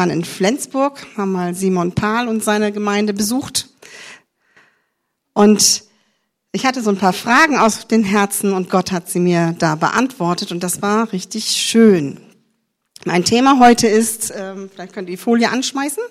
waren in Flensburg, haben mal Simon Pahl und seine Gemeinde besucht. Und ich hatte so ein paar Fragen aus den Herzen und Gott hat sie mir da beantwortet und das war richtig schön. Mein Thema heute ist, vielleicht könnt ihr die Folie anschmeißen,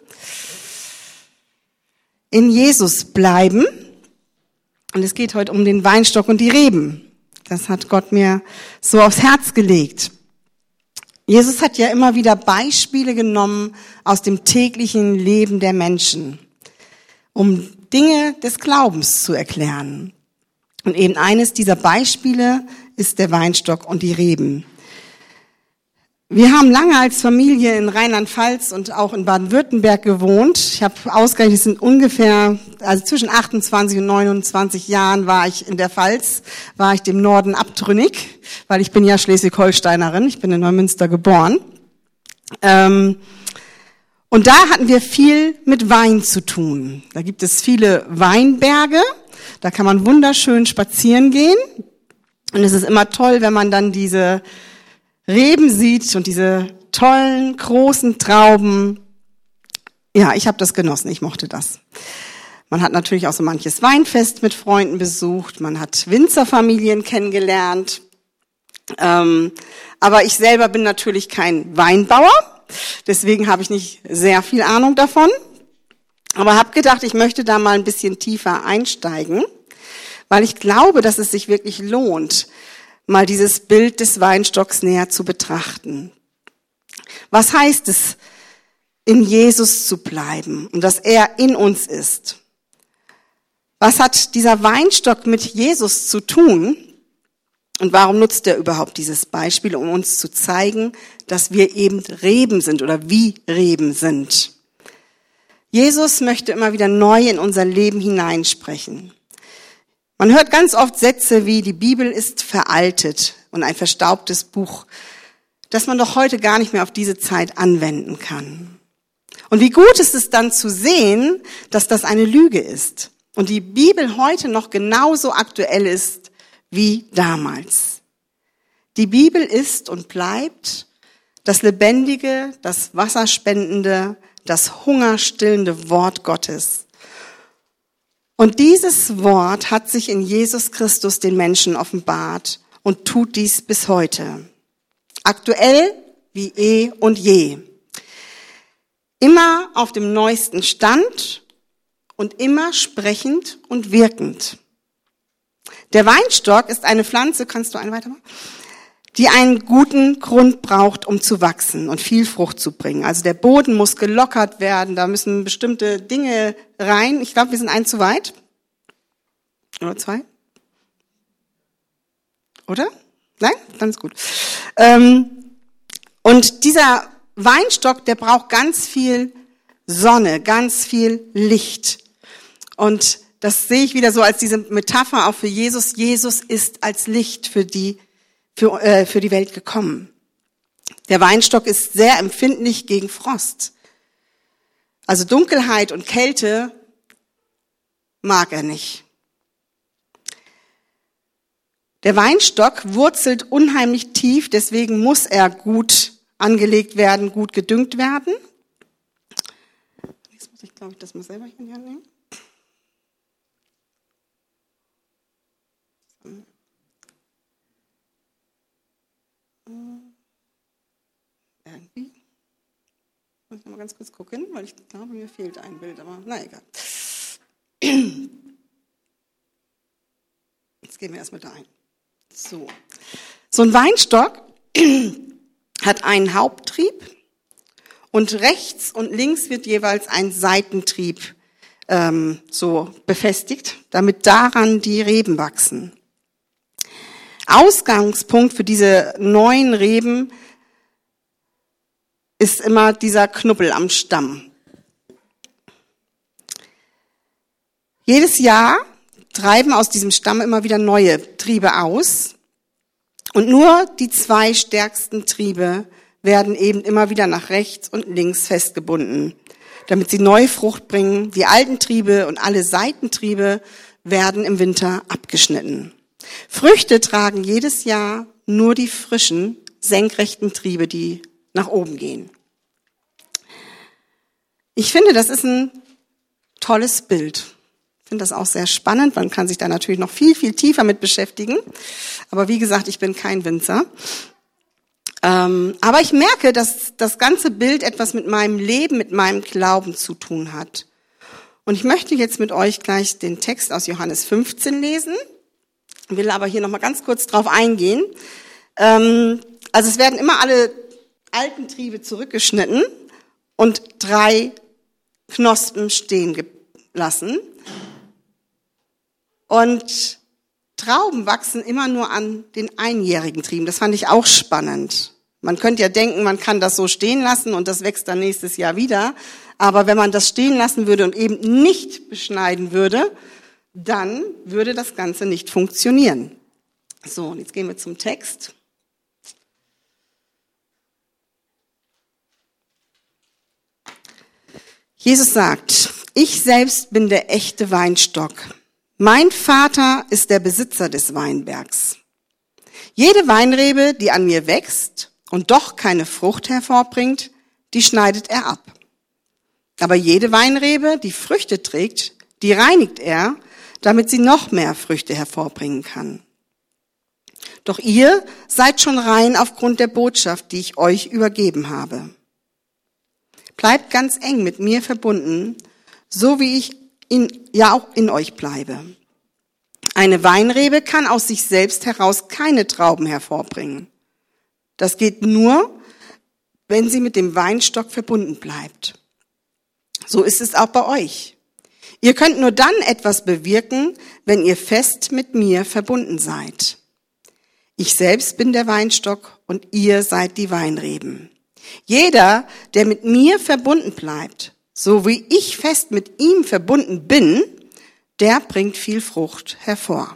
in Jesus bleiben. Und es geht heute um den Weinstock und die Reben. Das hat Gott mir so aufs Herz gelegt. Jesus hat ja immer wieder Beispiele genommen aus dem täglichen Leben der Menschen, um Dinge des Glaubens zu erklären. Und eben eines dieser Beispiele ist der Weinstock und die Reben. Wir haben lange als Familie in Rheinland-Pfalz und auch in Baden-Württemberg gewohnt. Ich habe ausgerechnet, es sind ungefähr, also zwischen 28 und 29 Jahren war ich in der Pfalz, war ich dem Norden abtrünnig, weil ich bin ja Schleswig-Holsteinerin, ich bin in Neumünster geboren. Und da hatten wir viel mit Wein zu tun. Da gibt es viele Weinberge, da kann man wunderschön spazieren gehen. Und es ist immer toll, wenn man dann diese Reben sieht und diese tollen, großen Trauben. Ja, ich habe das genossen, ich mochte das. Man hat natürlich auch so manches Weinfest mit Freunden besucht, man hat Winzerfamilien kennengelernt. Aber ich selber bin natürlich kein Weinbauer, deswegen habe ich nicht sehr viel Ahnung davon. Aber habe gedacht, ich möchte da mal ein bisschen tiefer einsteigen, weil ich glaube, dass es sich wirklich lohnt, mal dieses Bild des Weinstocks näher zu betrachten. Was heißt es, in Jesus zu bleiben und dass er in uns ist? Was hat dieser Weinstock mit Jesus zu tun? Und warum nutzt er überhaupt dieses Beispiel, um uns zu zeigen, dass wir eben Reben sind oder wie Reben sind? Jesus möchte immer wieder neu in unser Leben hineinsprechen. Man hört ganz oft Sätze wie, die Bibel ist veraltet und ein verstaubtes Buch, das man doch heute gar nicht mehr auf diese Zeit anwenden kann. Und wie gut ist es dann zu sehen, dass das eine Lüge ist und die Bibel heute noch genauso aktuell ist wie damals. Die Bibel ist und bleibt das lebendige, das wasserspendende, das hungerstillende Wort Gottes. Und dieses Wort hat sich in Jesus Christus den Menschen offenbart und tut dies bis heute. Aktuell wie eh und je. Immer auf dem neuesten Stand und immer sprechend und wirkend. Der Weinstock ist eine Pflanze, kannst du eine weitermachen? Die einen guten Grund braucht, um zu wachsen und viel Frucht zu bringen. Also der Boden muss gelockert werden, da müssen bestimmte Dinge rein. Ich glaube, wir sind einen zu weit. Oder zwei? Oder? Nein? Dann ist gut. Und dieser Weinstock, der braucht ganz viel Sonne, ganz viel Licht. Und das sehe ich wieder so als diese Metapher auch für Jesus. Jesus ist als Licht für die Welt gekommen. Der Weinstock ist sehr empfindlich gegen Frost. Also Dunkelheit und Kälte mag er nicht. Der Weinstock wurzelt unheimlich tief, deswegen muss er gut angelegt werden, gut gedüngt werden. Jetzt muss ich, glaube ich, das mal selber hier in die Hand nehmen. Irgendwie. Muss ich noch mal ganz kurz gucken, weil ich glaube, mir fehlt ein Bild, aber na egal. Jetzt gehen wir erstmal da ein. So ein Weinstock hat einen Haupttrieb und rechts und links wird jeweils ein Seitentrieb so befestigt, damit daran die Reben wachsen. Ausgangspunkt für diese neuen Reben ist immer dieser Knubbel am Stamm. Jedes Jahr treiben aus diesem Stamm immer wieder neue Triebe aus und nur die 2 stärksten Triebe werden eben immer wieder nach rechts und links festgebunden, damit sie neue Frucht bringen. Die alten Triebe und alle Seitentriebe werden im Winter abgeschnitten. Früchte tragen jedes Jahr nur die frischen, senkrechten Triebe, die nach oben gehen. Ich finde, das ist ein tolles Bild. Ich finde das auch sehr spannend. Man kann sich da natürlich noch viel, viel tiefer mit beschäftigen. Aber wie gesagt, ich bin kein Winzer. Aber ich merke, dass das ganze Bild etwas mit meinem Leben, mit meinem Glauben zu tun hat. Und ich möchte jetzt mit euch gleich den Text aus Johannes 15 lesen, will aber hier nochmal ganz kurz drauf eingehen. Also es werden immer alle alten Triebe zurückgeschnitten und 3 Knospen stehen gelassen. Und Trauben wachsen immer nur an den einjährigen Trieben. Das fand ich auch spannend. Man könnte ja denken, man kann das so stehen lassen und das wächst dann nächstes Jahr wieder. Aber wenn man das stehen lassen würde und eben nicht beschneiden würde, dann würde das Ganze nicht funktionieren. So, und jetzt gehen wir zum Text. Jesus sagt, ich selbst bin der echte Weinstock. Mein Vater ist der Besitzer des Weinbergs. Jede Weinrebe, die an mir wächst und doch keine Frucht hervorbringt, die schneidet er ab. Aber jede Weinrebe, die Früchte trägt, die reinigt er, damit sie noch mehr Früchte hervorbringen kann. Doch ihr seid schon rein aufgrund der Botschaft, die ich euch übergeben habe. Bleibt ganz eng mit mir verbunden, so wie ich auch in euch bleibe. Eine Weinrebe kann aus sich selbst heraus keine Trauben hervorbringen. Das geht nur, wenn sie mit dem Weinstock verbunden bleibt. So ist es auch bei euch. Ihr könnt nur dann etwas bewirken, wenn ihr fest mit mir verbunden seid. Ich selbst bin der Weinstock und ihr seid die Weinreben. Jeder, der mit mir verbunden bleibt, so wie ich fest mit ihm verbunden bin, der bringt viel Frucht hervor.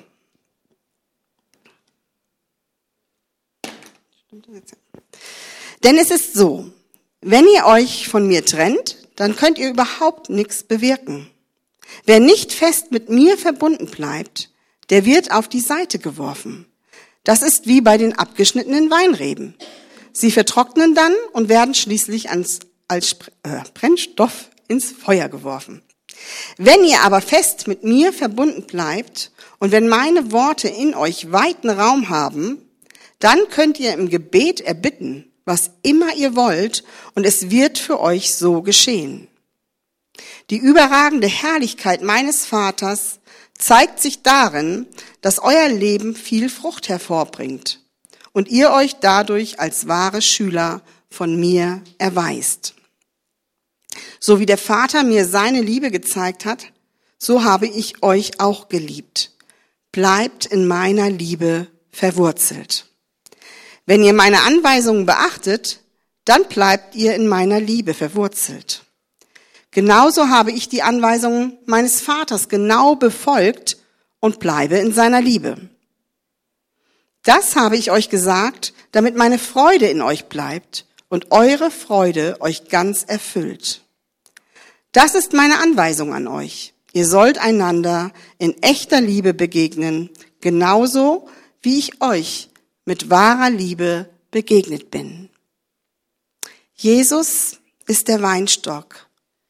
Denn es ist so, wenn ihr euch von mir trennt, dann könnt ihr überhaupt nichts bewirken. Wer nicht fest mit mir verbunden bleibt, der wird auf die Seite geworfen. Das ist wie bei den abgeschnittenen Weinreben. Sie vertrocknen dann und werden schließlich als Brennstoff ins Feuer geworfen. Wenn ihr aber fest mit mir verbunden bleibt und wenn meine Worte in euch weiten Raum haben, dann könnt ihr im Gebet erbitten, was immer ihr wollt, und es wird für euch so geschehen. Die überragende Herrlichkeit meines Vaters zeigt sich darin, dass euer Leben viel Frucht hervorbringt und ihr euch dadurch als wahre Schüler von mir erweist. So wie der Vater mir seine Liebe gezeigt hat, so habe ich euch auch geliebt. Bleibt in meiner Liebe verwurzelt. Wenn ihr meine Anweisungen beachtet, dann bleibt ihr in meiner Liebe verwurzelt. Genauso habe ich die Anweisungen meines Vaters genau befolgt und bleibe in seiner Liebe. Das habe ich euch gesagt, damit meine Freude in euch bleibt und eure Freude euch ganz erfüllt. Das ist meine Anweisung an euch. Ihr sollt einander in echter Liebe begegnen, genauso wie ich euch mit wahrer Liebe begegnet bin. Jesus ist der Weinstock.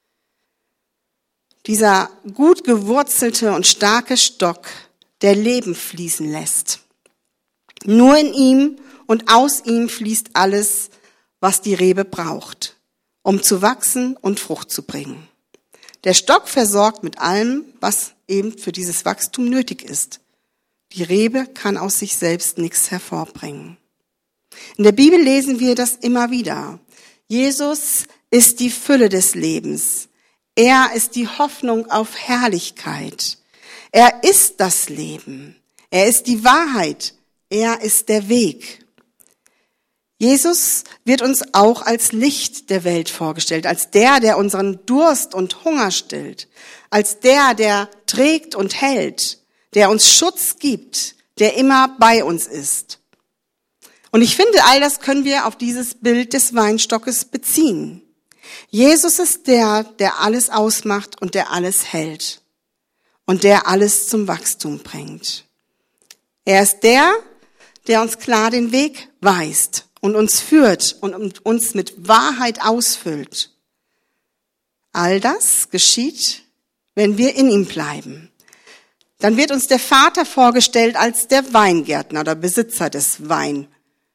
Dieser gut gewurzelte und starke Stock, der Leben fließen lässt. Nur in ihm und aus ihm fließt alles, was die Rebe braucht, um zu wachsen und Frucht zu bringen. Der Stock versorgt mit allem, was eben für dieses Wachstum nötig ist. Die Rebe kann aus sich selbst nichts hervorbringen. In der Bibel lesen wir das immer wieder. Jesus ist die Fülle des Lebens. Er ist die Hoffnung auf Herrlichkeit. Er ist das Leben. Er ist die Wahrheit. Er ist der Weg. Jesus wird uns auch als Licht der Welt vorgestellt, als der unseren Durst und Hunger stillt, als der trägt und hält, der uns Schutz gibt, der immer bei uns ist. Und ich finde, all das können wir auf dieses Bild des Weinstockes beziehen. Jesus ist der alles ausmacht und der alles hält und der alles zum Wachstum bringt. Er ist der uns klar den Weg weist und uns führt und uns mit Wahrheit ausfüllt. All das geschieht, wenn wir in ihm bleiben. Dann wird uns der Vater vorgestellt als der Weingärtner oder Besitzer des Weingartens.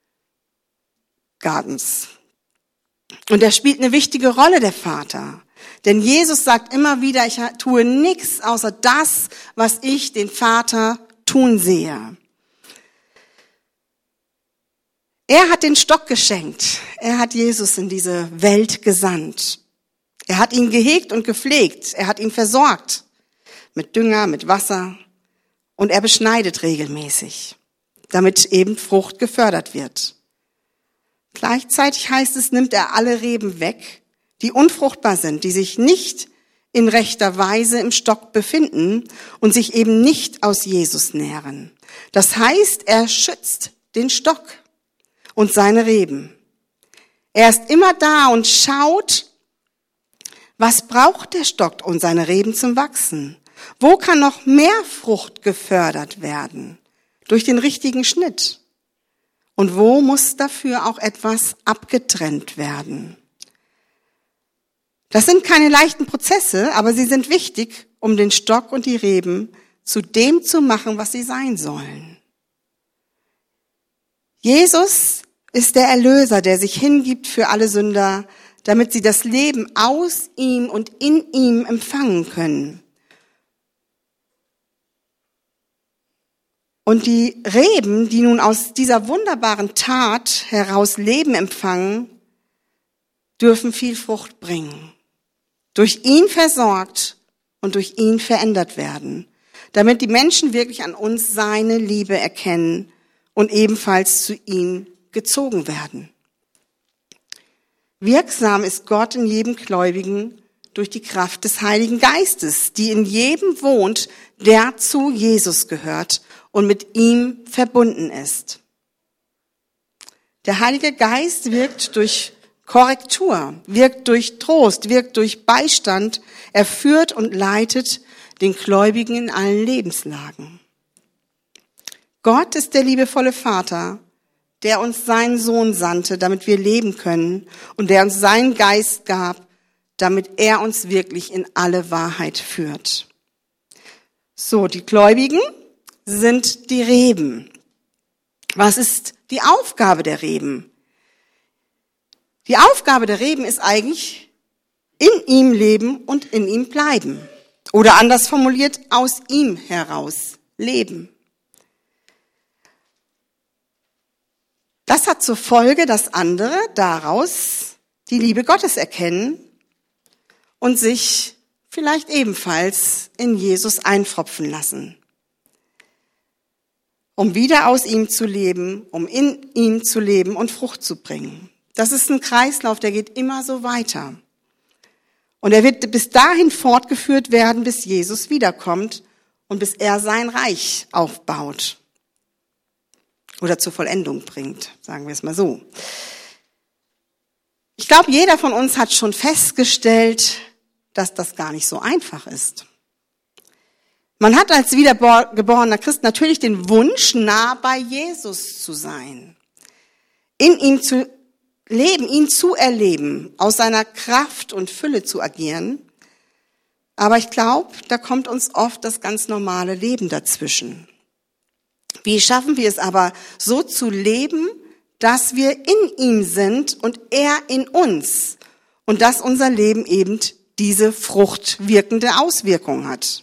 Und er spielt eine wichtige Rolle, der Vater. Denn Jesus sagt immer wieder, ich tue nichts außer das, was ich den Vater tun sehe. Er hat den Stock geschenkt. Er hat Jesus in diese Welt gesandt. Er hat ihn gehegt und gepflegt. Er hat ihn versorgt mit Dünger, mit Wasser. Und er beschneidet regelmäßig, damit eben Frucht gefördert wird. Gleichzeitig heißt es, nimmt er alle Reben weg, die unfruchtbar sind, die sich nicht in rechter Weise im Stock befinden und sich eben nicht aus Jesus nähren. Das heißt, er schützt den Stock und seine Reben. Er ist immer da und schaut, was braucht der Stock und seine Reben zum Wachsen? Wo kann noch mehr Frucht gefördert werden? Durch den richtigen Schnitt. Und wo muss dafür auch etwas abgetrennt werden? Das sind keine leichten Prozesse, aber sie sind wichtig, um den Stock und die Reben zu dem zu machen, was sie sein sollen. Jesus ist der Erlöser, der sich hingibt für alle Sünder, damit sie das Leben aus ihm und in ihm empfangen können. Und die Reben, die nun aus dieser wunderbaren Tat heraus Leben empfangen, dürfen viel Frucht bringen. Durch ihn versorgt und durch ihn verändert werden, damit die Menschen wirklich an uns seine Liebe erkennen und ebenfalls zu ihm gezogen werden. Wirksam ist Gott in jedem Gläubigen durch die Kraft des Heiligen Geistes, die in jedem wohnt, der zu Jesus gehört und mit ihm verbunden ist. Der Heilige Geist wirkt durch Korrektur, wirkt durch Trost, wirkt durch Beistand. Er führt und leitet den Gläubigen in allen Lebenslagen. Gott ist der liebevolle Vater, der uns seinen Sohn sandte, damit wir leben können und der uns seinen Geist gab, damit er uns wirklich in alle Wahrheit führt. So, die Gläubigen sind die Reben. Was ist die Aufgabe der Reben? Die Aufgabe der Reben ist eigentlich in ihm leben und in ihm bleiben. Oder anders formuliert, aus ihm heraus leben. Das hat zur Folge, dass andere daraus die Liebe Gottes erkennen und sich vielleicht ebenfalls in Jesus einpfropfen lassen, um wieder aus ihm zu leben, um in ihm zu leben und Frucht zu bringen. Das ist ein Kreislauf, der geht immer so weiter. Und er wird bis dahin fortgeführt werden, bis Jesus wiederkommt und bis er sein Reich aufbaut oder zur Vollendung bringt, sagen wir es mal so. Ich glaube, jeder von uns hat schon festgestellt, dass das gar nicht so einfach ist. Man hat als wiedergeborener Christ natürlich den Wunsch, nah bei Jesus zu sein, in ihm zu leben, ihn zu erleben, aus seiner Kraft und Fülle zu agieren. Aber ich glaube, da kommt uns oft das ganz normale Leben dazwischen. Wie schaffen wir es aber, so zu leben, dass wir in ihm sind und er in uns und dass unser Leben eben diese fruchtwirkende Auswirkung hat?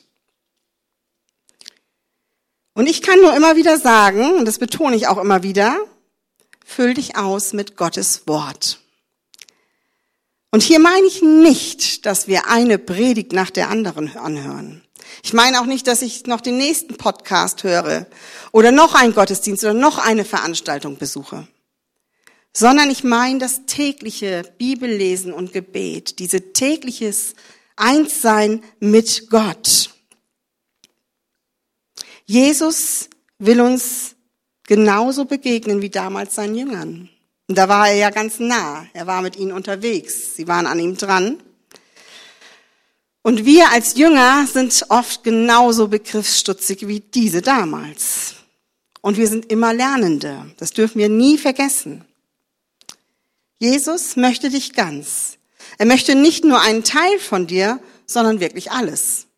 Und ich kann nur immer wieder sagen, und das betone ich auch immer wieder, füll dich aus mit Gottes Wort. Und hier meine ich nicht, dass wir eine Predigt nach der anderen anhören. Ich meine auch nicht, dass ich noch den nächsten Podcast höre oder noch einen Gottesdienst oder noch eine Veranstaltung besuche, sondern ich meine das tägliche Bibellesen und Gebet, diese tägliches Einssein mit Gott. Jesus will uns genauso begegnen wie damals seinen Jüngern. Und da war er ja ganz nah. Er war mit ihnen unterwegs. Sie waren an ihm dran. Und wir als Jünger sind oft genauso begriffsstutzig wie diese damals. Und wir sind immer Lernende. Das dürfen wir nie vergessen. Jesus möchte dich ganz. Er möchte nicht nur einen Teil von dir, sondern wirklich alles.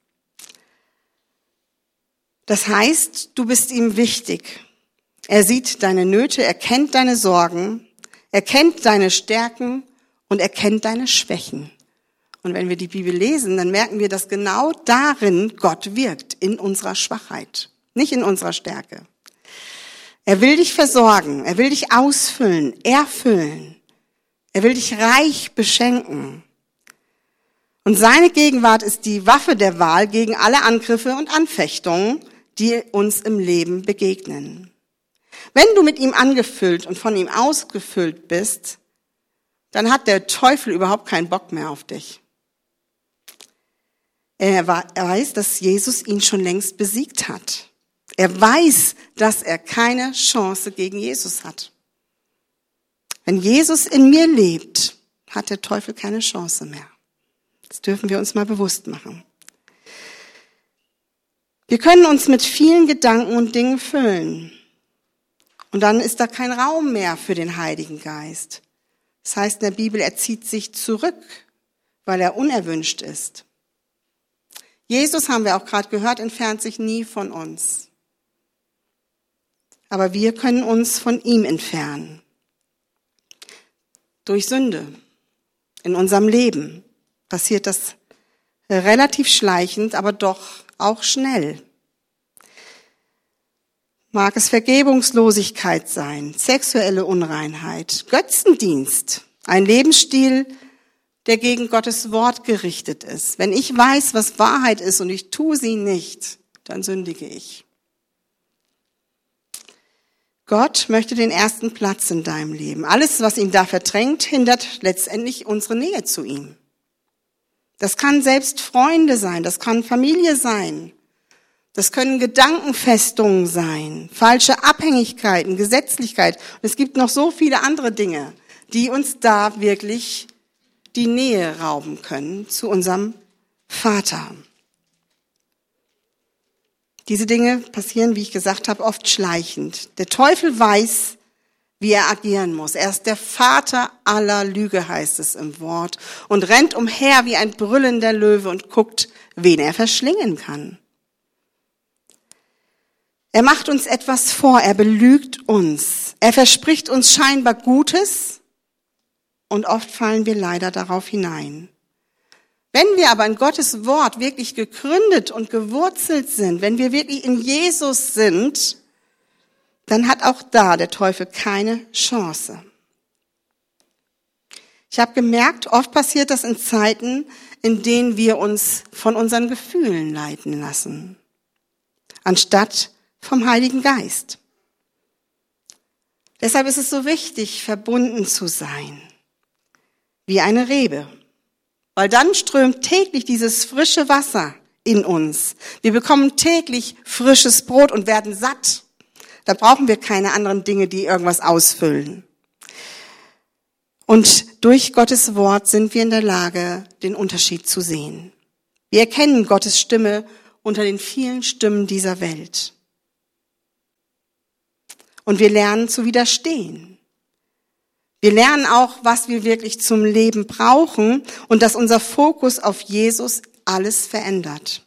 Das heißt, du bist ihm wichtig. Er sieht deine Nöte, er kennt deine Sorgen, er kennt deine Stärken und er kennt deine Schwächen. Und wenn wir die Bibel lesen, dann merken wir, dass genau darin Gott wirkt, in unserer Schwachheit, nicht in unserer Stärke. Er will dich versorgen, er will dich ausfüllen, erfüllen. Er will dich reich beschenken. Und seine Gegenwart ist die Waffe der Wahl gegen alle Angriffe und Anfechtungen, die uns im Leben begegnen. Wenn du mit ihm angefüllt und von ihm ausgefüllt bist, dann hat der Teufel überhaupt keinen Bock mehr auf dich. Er weiß, dass Jesus ihn schon längst besiegt hat. Er weiß, dass er keine Chance gegen Jesus hat. Wenn Jesus in mir lebt, hat der Teufel keine Chance mehr. Das dürfen wir uns mal bewusst machen. Wir können uns mit vielen Gedanken und Dingen füllen. Und dann ist da kein Raum mehr für den Heiligen Geist. Das heißt in der Bibel, er zieht sich zurück, weil er unerwünscht ist. Jesus, haben wir auch gerade gehört, entfernt sich nie von uns. Aber wir können uns von ihm entfernen. Durch Sünde. In unserem Leben passiert das relativ schleichend, aber doch auch schnell. Mag es Vergebungslosigkeit sein, sexuelle Unreinheit, Götzendienst, ein Lebensstil, der gegen Gottes Wort gerichtet ist. Wenn ich weiß, was Wahrheit ist und ich tue sie nicht, dann sündige ich. Gott möchte den ersten Platz in deinem Leben. Alles, was ihn da verdrängt, hindert letztendlich unsere Nähe zu ihm. Das kann selbst Freunde sein, das kann Familie sein, das können Gedankenfestungen sein, falsche Abhängigkeiten, Gesetzlichkeit. Und es gibt noch so viele andere Dinge, die uns da wirklich die Nähe rauben können zu unserem Vater. Diese Dinge passieren, wie ich gesagt habe, oft schleichend. Der Teufel weiß, wie er agieren muss. Er ist der Vater aller Lüge, heißt es im Wort, und rennt umher wie ein brüllender Löwe und guckt, wen er verschlingen kann. Er macht uns etwas vor, er belügt uns. Er verspricht uns scheinbar Gutes und oft fallen wir leider darauf hinein. Wenn wir aber in Gottes Wort wirklich gegründet und gewurzelt sind, wenn wir wirklich in Jesus sind, dann hat auch da der Teufel keine Chance. Ich habe gemerkt, oft passiert das in Zeiten, in denen wir uns von unseren Gefühlen leiten lassen, anstatt vom Heiligen Geist. Deshalb ist es so wichtig, verbunden zu sein, wie eine Rebe. Weil dann strömt täglich dieses frische Wasser in uns. Wir bekommen täglich frisches Brot und werden satt. Da brauchen wir keine anderen Dinge, die irgendwas ausfüllen. Und durch Gottes Wort sind wir in der Lage, den Unterschied zu sehen. Wir erkennen Gottes Stimme unter den vielen Stimmen dieser Welt. Und wir lernen zu widerstehen. Wir lernen auch, was wir wirklich zum Leben brauchen und dass unser Fokus auf Jesus alles verändert.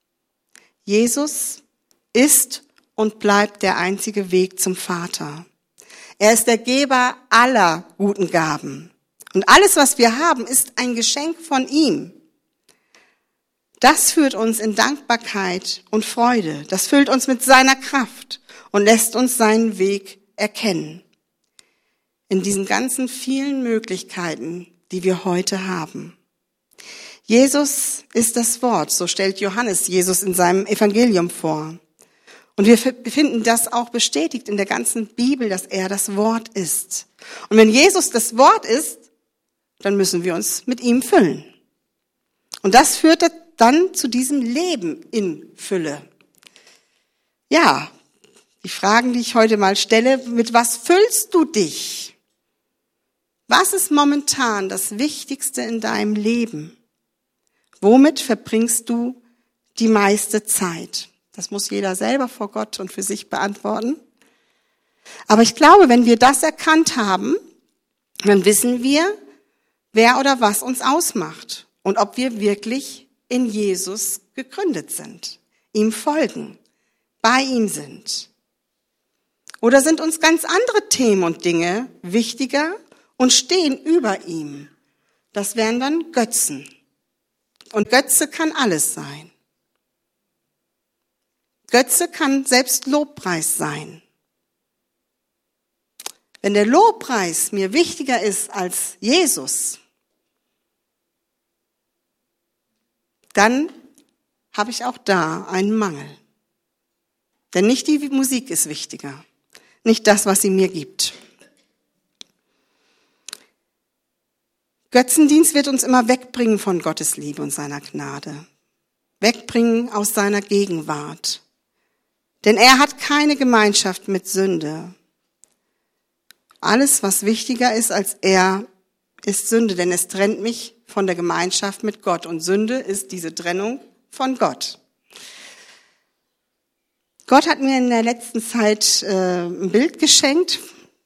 Jesus ist und bleibt der einzige Weg zum Vater. Er ist der Geber aller guten Gaben. Und alles, was wir haben, ist ein Geschenk von ihm. Das führt uns in Dankbarkeit und Freude. Das füllt uns mit seiner Kraft und lässt uns seinen Weg erkennen. In diesen ganzen vielen Möglichkeiten, die wir heute haben. Jesus ist das Wort, so stellt Johannes Jesus in seinem Evangelium vor. Und wir finden das auch bestätigt in der ganzen Bibel, dass er das Wort ist. Und wenn Jesus das Wort ist, dann müssen wir uns mit ihm füllen. Und das führt dann zu diesem Leben in Fülle. Ja, die Fragen, die ich heute mal stelle, mit was füllst du dich? Was ist momentan das Wichtigste in deinem Leben? Womit verbringst du die meiste Zeit? Das muss jeder selber vor Gott und für sich beantworten. Aber ich glaube, wenn wir das erkannt haben, dann wissen wir, wer oder was uns ausmacht und ob wir wirklich in Jesus gegründet sind, ihm folgen, bei ihm sind. Oder sind uns ganz andere Themen und Dinge wichtiger und stehen über ihm? Das wären dann Götzen. Und Götze kann alles sein. Götze kann selbst Lobpreis sein. Wenn der Lobpreis mir wichtiger ist als Jesus, dann habe ich auch da einen Mangel. Denn nicht die Musik ist wichtiger, nicht das, was sie mir gibt. Götzendienst wird uns immer wegbringen von Gottes Liebe und seiner Gnade, wegbringen aus seiner Gegenwart. Denn er hat keine Gemeinschaft mit Sünde. Alles, was wichtiger ist als er, ist Sünde, denn es trennt mich von der Gemeinschaft mit Gott. Und Sünde ist diese Trennung von Gott. Gott hat mir in der letzten Zeit ein Bild geschenkt.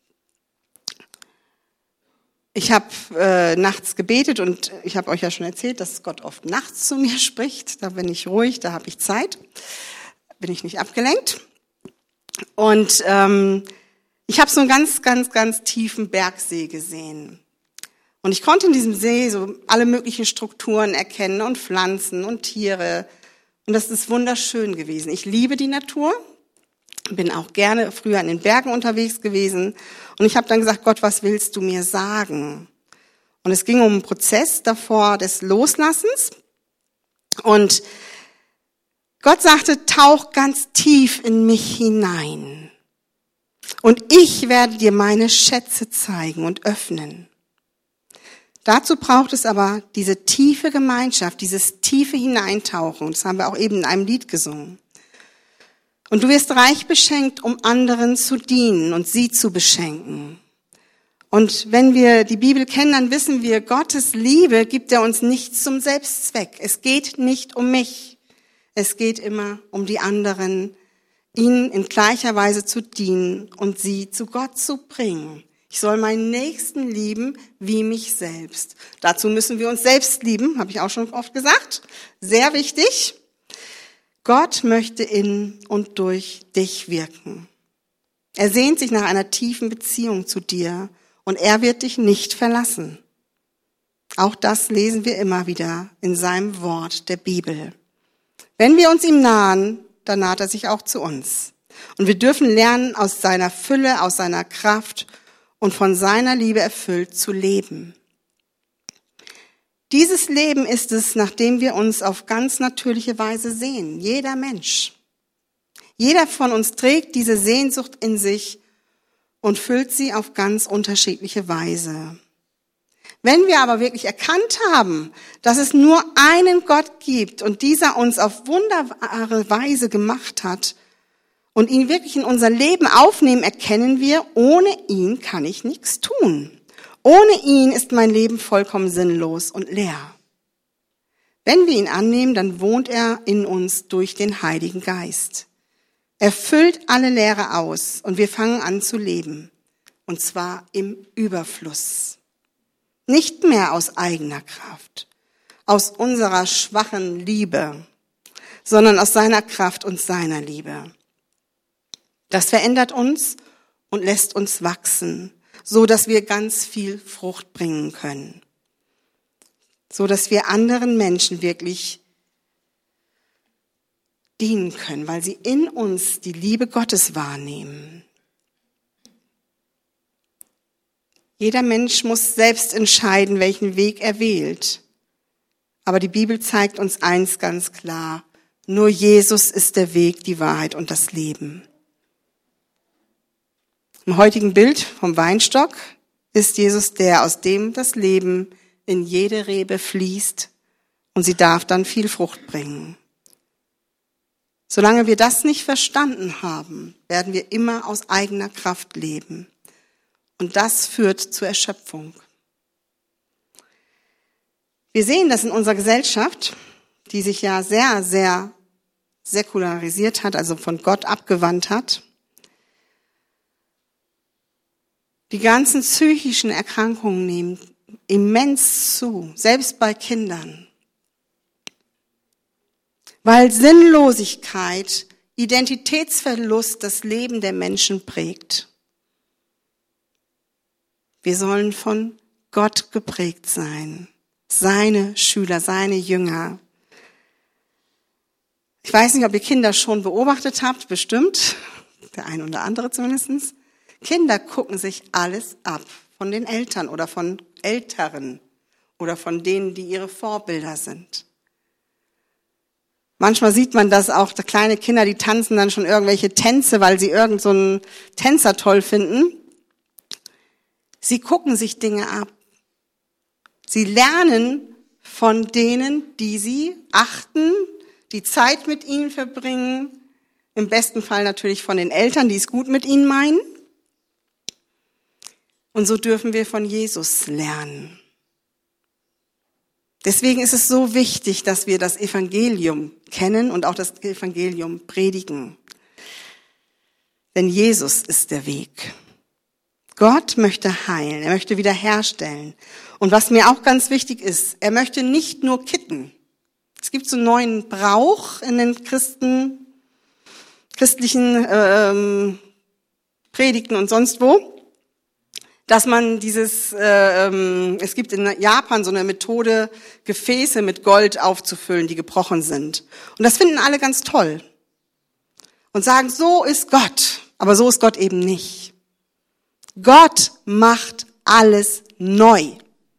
Ich habe nachts gebetet und ich habe euch ja schon erzählt, dass Gott oft nachts zu mir spricht. Da bin ich ruhig, da habe ich Zeit, bin ich nicht abgelenkt. Und ich habe so einen ganz tiefen Bergsee gesehen. Und ich konnte in diesem See so alle möglichen Strukturen erkennen und Pflanzen und Tiere. Und das ist wunderschön gewesen. Ich liebe die Natur, bin auch gerne früher in den Bergen unterwegs gewesen. Und ich habe dann gesagt, Gott, was willst du mir sagen? Und es ging um einen Prozess davor des Loslassens. Und Gott sagte, tauch ganz tief in mich hinein. Und ich werde dir meine Schätze zeigen und öffnen. Dazu braucht es aber diese tiefe Gemeinschaft, dieses tiefe Hineintauchen. Das haben wir auch eben in einem Lied gesungen. Und du wirst reich beschenkt, um anderen zu dienen und sie zu beschenken. Und wenn wir die Bibel kennen, dann wissen wir, Gottes Liebe gibt er uns nicht zum Selbstzweck. Es geht nicht um mich. Es geht immer um die anderen, ihnen in gleicher Weise zu dienen und sie zu Gott zu bringen. Ich soll meinen Nächsten lieben wie mich selbst. Dazu müssen wir uns selbst lieben, habe ich auch schon oft gesagt. Sehr wichtig. Gott möchte in und durch dich wirken. Er sehnt sich nach einer tiefen Beziehung zu dir und er wird dich nicht verlassen. Auch das lesen wir immer wieder in seinem Wort der Bibel. Wenn wir uns ihm nahen, dann naht er sich auch zu uns. Und wir dürfen lernen, aus seiner Fülle, aus seiner Kraft und von seiner Liebe erfüllt zu leben. Dieses Leben ist es, nachdem wir uns auf ganz natürliche Weise sehen. Jeder Mensch. Jeder von uns trägt diese Sehnsucht in sich und füllt sie auf ganz unterschiedliche Weise. Wenn wir aber wirklich erkannt haben, dass es nur einen Gott gibt und dieser uns auf wunderbare Weise gemacht hat und ihn wirklich in unser Leben aufnehmen, erkennen wir, ohne ihn kann ich nichts tun. Ohne ihn ist mein Leben vollkommen sinnlos und leer. Wenn wir ihn annehmen, dann wohnt er in uns durch den Heiligen Geist. Er füllt alle Leere aus und wir fangen an zu leben. Und zwar im Überfluss. Nicht mehr aus eigener Kraft, aus unserer schwachen Liebe, sondern aus seiner Kraft und seiner Liebe. Das verändert uns und lässt uns wachsen, so dass wir ganz viel Frucht bringen können. So dass wir anderen Menschen wirklich dienen können, weil sie in uns die Liebe Gottes wahrnehmen. Jeder Mensch muss selbst entscheiden, welchen Weg er wählt. Aber die Bibel zeigt uns eins ganz klar: Nur Jesus ist der Weg, die Wahrheit und das Leben. Im heutigen Bild vom Weinstock ist Jesus der, aus dem das Leben in jede Rebe fließt und sie darf dann viel Frucht bringen. Solange wir das nicht verstanden haben, werden wir immer aus eigener Kraft leben. Und das führt zur Erschöpfung. Wir sehen das in unserer Gesellschaft, die sich ja sehr, sehr säkularisiert hat, also von Gott abgewandt hat. Die ganzen psychischen Erkrankungen nehmen immens zu, selbst bei Kindern. Weil Sinnlosigkeit, Identitätsverlust das Leben der Menschen prägt. Wir sollen von Gott geprägt sein, seine Schüler, seine Jünger. Ich weiß nicht, ob ihr Kinder schon beobachtet habt, bestimmt, der ein oder andere zumindest. Kinder gucken sich alles ab von den Eltern oder von Älteren oder von denen, die ihre Vorbilder sind. Manchmal sieht man das auch, kleine Kinder, die tanzen dann schon irgendwelche Tänze, weil sie irgend so einen Tänzer toll finden. Sie gucken sich Dinge ab. Sie lernen von denen, die sie achten, die Zeit mit ihnen verbringen, im besten Fall natürlich von den Eltern, die es gut mit ihnen meinen. Und so dürfen wir von Jesus lernen. Deswegen ist es so wichtig, dass wir das Evangelium kennen und auch das Evangelium predigen. Denn Jesus ist der Weg. Gott möchte heilen, er möchte wiederherstellen. Und was mir auch ganz wichtig ist, er möchte nicht nur kitten. Es gibt so einen neuen Brauch in den christlichen Predigten und sonst wo, dass man es gibt in Japan so eine Methode, Gefäße mit Gold aufzufüllen, die gebrochen sind. Und das finden alle ganz toll. Und sagen, so ist Gott. Aber so ist Gott eben nicht. Gott macht alles neu.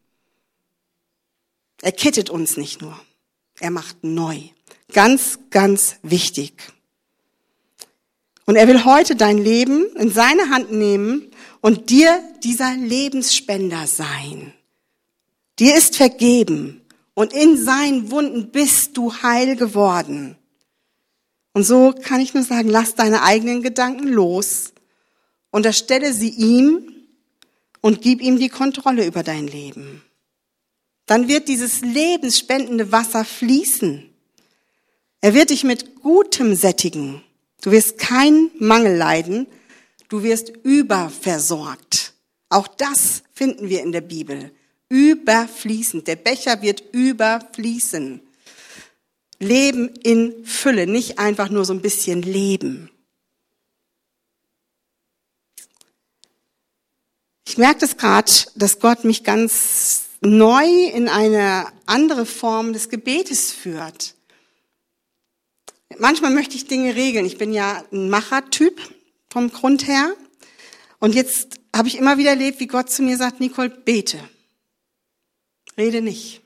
Er kittet uns nicht nur. Er macht neu. Ganz, ganz wichtig. Und er will heute dein Leben in seine Hand nehmen und dir dieser Lebensspender sein. Dir ist vergeben und in seinen Wunden bist du heil geworden. Und so kann ich nur sagen, lass deine eigenen Gedanken los, unterstelle sie ihm und gib ihm die Kontrolle über dein Leben. Dann wird dieses lebensspendende Wasser fließen. Er wird dich mit Gutem sättigen. Du wirst keinen Mangel leiden. Du wirst überversorgt. Auch das finden wir in der Bibel. Überfließend. Der Becher wird überfließen. Leben in Fülle, nicht einfach nur so ein bisschen leben. Ich merke das gerade, dass Gott mich ganz neu in eine andere Form des Gebetes führt. Manchmal möchte ich Dinge regeln. Ich bin ja ein Machertyp vom Grund her. Und jetzt habe ich immer wieder erlebt, wie Gott zu mir sagt, Nicole, bete. Rede nicht.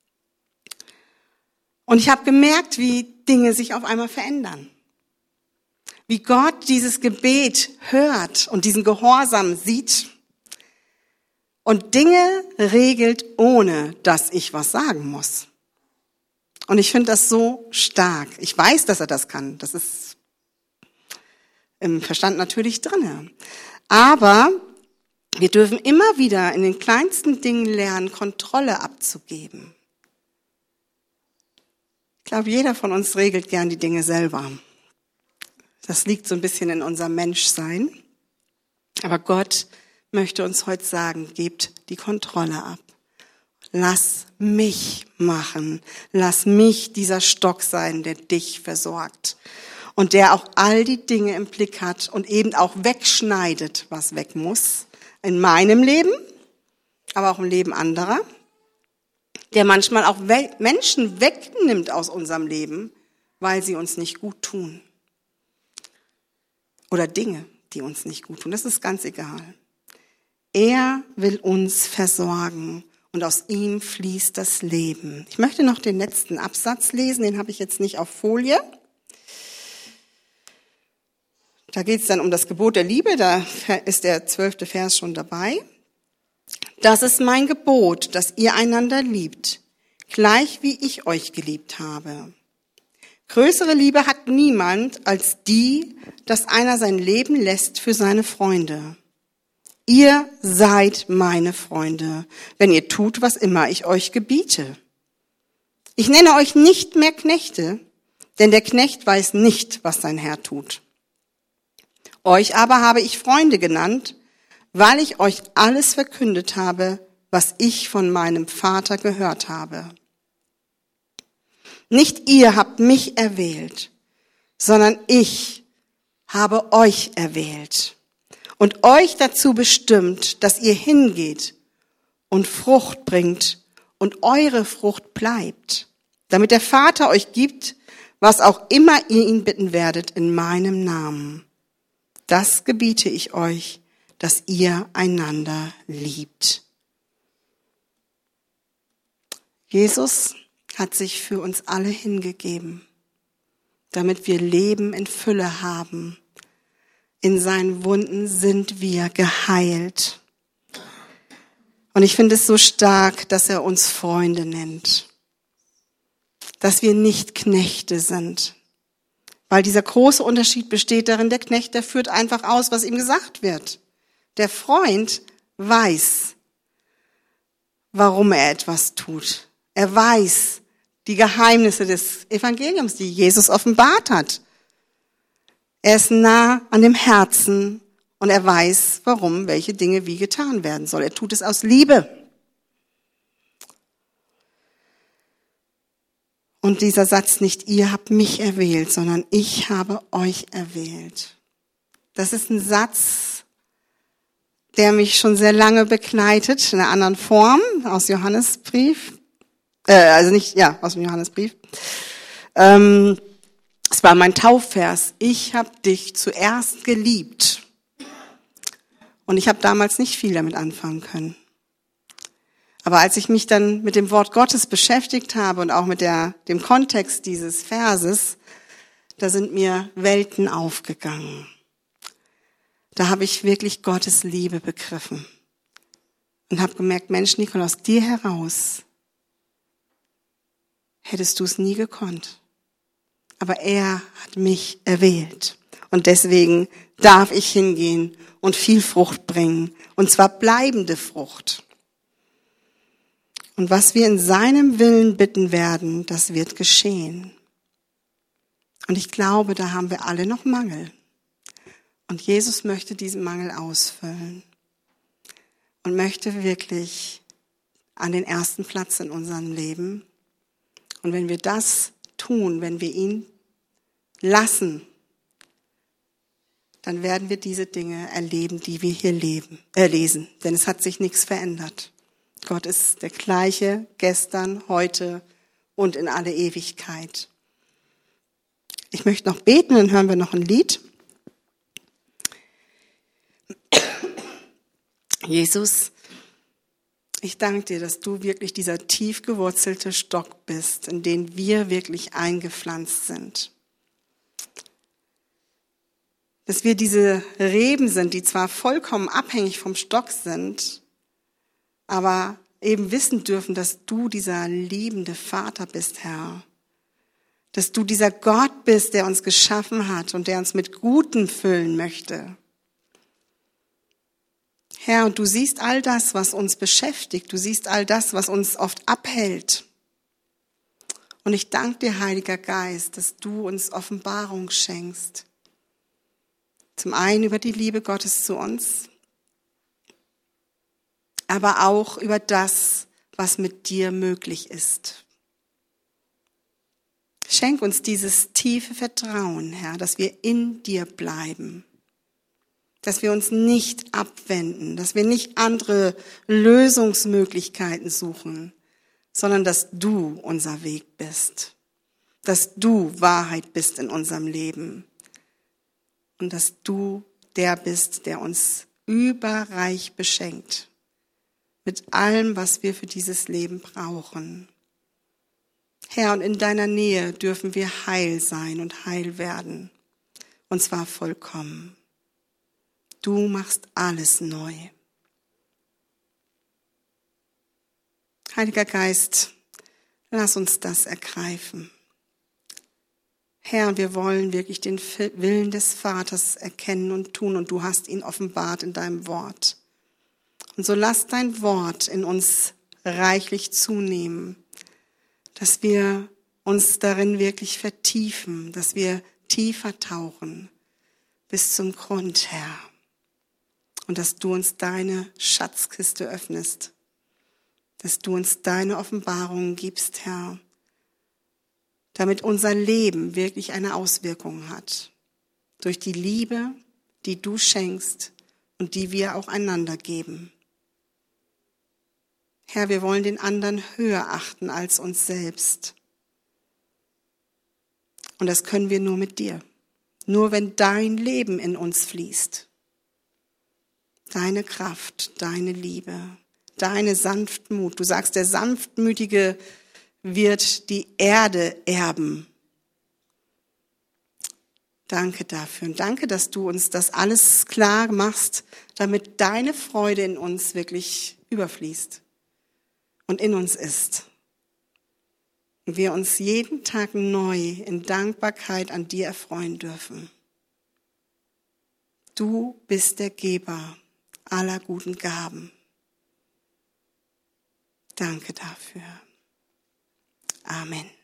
Und ich habe gemerkt, wie Dinge sich auf einmal verändern. Wie Gott dieses Gebet hört und diesen Gehorsam sieht und Dinge regelt, ohne dass ich was sagen muss. Und ich finde das so stark. Ich weiß, dass er das kann. Das ist im Verstand natürlich drin. Aber wir dürfen immer wieder in den kleinsten Dingen lernen, Kontrolle abzugeben. Ich glaube, jeder von uns regelt gern die Dinge selber. Das liegt so ein bisschen in unserem Menschsein. Aber Gott möchte uns heute sagen, gebt die Kontrolle ab. Lass mich machen. Lass mich dieser Stock sein, der dich versorgt. Und der auch all die Dinge im Blick hat und eben auch wegschneidet, was weg muss. In meinem Leben, aber auch im Leben anderer. Der manchmal auch Menschen wegnimmt aus unserem Leben, weil sie uns nicht gut tun. Oder Dinge, die uns nicht gut tun. Das ist ganz egal. Er will uns versorgen und aus ihm fließt das Leben. Ich möchte noch den letzten Absatz lesen, den habe ich jetzt nicht auf Folie. Da geht es dann um das Gebot der Liebe, da ist der 12. Vers schon dabei. Das ist mein Gebot, dass ihr einander liebt, gleich wie ich euch geliebt habe. Größere Liebe hat niemand als die, dass einer sein Leben lässt für seine Freunde. Ihr seid meine Freunde, wenn ihr tut, was immer ich euch gebiete. Ich nenne euch nicht mehr Knechte, denn der Knecht weiß nicht, was sein Herr tut. Euch aber habe ich Freunde genannt, weil ich euch alles verkündet habe, was ich von meinem Vater gehört habe. Nicht ihr habt mich erwählt, sondern ich habe euch erwählt und euch dazu bestimmt, dass ihr hingeht und Frucht bringt und eure Frucht bleibt, damit der Vater euch gibt, was auch immer ihr ihn bitten werdet in meinem Namen. Das gebiete ich euch, dass ihr einander liebt. Jesus hat sich für uns alle hingegeben, damit wir Leben in Fülle haben. In seinen Wunden sind wir geheilt. Und ich finde es so stark, dass er uns Freunde nennt. Dass wir nicht Knechte sind. Weil dieser große Unterschied besteht darin, der Knecht, der führt einfach aus, was ihm gesagt wird. Der Freund weiß, warum er etwas tut. Er weiß die Geheimnisse des Evangeliums, die Jesus offenbart hat. Er ist nah an dem Herzen und er weiß, warum welche Dinge wie getan werden soll. Er tut es aus Liebe. Und dieser Satz nicht, ihr habt mich erwählt, sondern ich habe euch erwählt. Das ist ein Satz, der mich schon sehr lange begleitet, in einer anderen Form, aus Johannesbrief. Aus dem Johannesbrief. Es war mein Taufvers. Ich habe dich zuerst geliebt. Und ich habe damals nicht viel damit anfangen können. Aber als ich mich dann mit dem Wort Gottes beschäftigt habe und auch mit dem Kontext dieses Verses, da sind mir Welten aufgegangen. Da habe ich wirklich Gottes Liebe begriffen und habe gemerkt, Mensch, Nicole, aus dir heraus hättest du es nie gekonnt. Aber er hat mich erwählt und deswegen darf ich hingehen und viel Frucht bringen, und zwar bleibende Frucht. Und was wir in seinem Willen bitten werden, das wird geschehen. Und ich glaube, da haben wir alle noch Mangel. Und Jesus möchte diesen Mangel ausfüllen und möchte wirklich an den ersten Platz in unserem Leben. Und wenn wir das tun, wenn wir ihn lassen, dann werden wir diese Dinge erleben, die wir hier lesen. Denn es hat sich nichts verändert. Gott ist der gleiche gestern, heute und in alle Ewigkeit. Ich möchte noch beten, dann hören wir noch ein Lied. Jesus, ich danke dir, dass du wirklich dieser tief gewurzelte Stock bist, in den wir wirklich eingepflanzt sind. Dass wir diese Reben sind, die zwar vollkommen abhängig vom Stock sind, aber eben wissen dürfen, dass du dieser liebende Vater bist, Herr. Dass du dieser Gott bist, der uns geschaffen hat und der uns mit Gutem füllen möchte. Herr, und du siehst all das, was uns beschäftigt. Du siehst all das, was uns oft abhält. Und ich danke dir, Heiliger Geist, dass du uns Offenbarung schenkst. Zum einen über die Liebe Gottes zu uns, aber auch über das, was mit dir möglich ist. Schenk uns dieses tiefe Vertrauen, Herr, dass wir in dir bleiben, dass wir uns nicht abwenden, dass wir nicht andere Lösungsmöglichkeiten suchen, sondern dass du unser Weg bist, dass du Wahrheit bist in unserem Leben und dass du der bist, der uns überreich beschenkt mit allem, was wir für dieses Leben brauchen. Herr, und in deiner Nähe dürfen wir heil sein und heil werden, und zwar vollkommen. Du machst alles neu. Heiliger Geist, lass uns das ergreifen. Herr, wir wollen wirklich den Willen des Vaters erkennen und tun, und du hast ihn offenbart in deinem Wort. Und so lass dein Wort in uns reichlich zunehmen, dass wir uns darin wirklich vertiefen, dass wir tiefer tauchen bis zum Grund, Herr. Und dass du uns deine Schatzkiste öffnest dass du uns deine Offenbarungen gibst, Herr, damit unser Leben wirklich eine Auswirkung hat. Durch die Liebe, die du schenkst und die wir auch einander geben. Herr, wir wollen den anderen höher achten als uns selbst. Und das können wir nur mit dir. Nur wenn dein Leben in uns fließt. Deine Kraft, deine Liebe, deine Sanftmut. Du sagst, der Sanftmütige wird die Erde erben. Danke dafür und danke, dass du uns das alles klar machst, damit deine Freude in uns wirklich überfließt und in uns ist. Und wir uns jeden Tag neu in Dankbarkeit an dir erfreuen dürfen. Du bist der Geber aller guten Gaben. Danke dafür. Amen.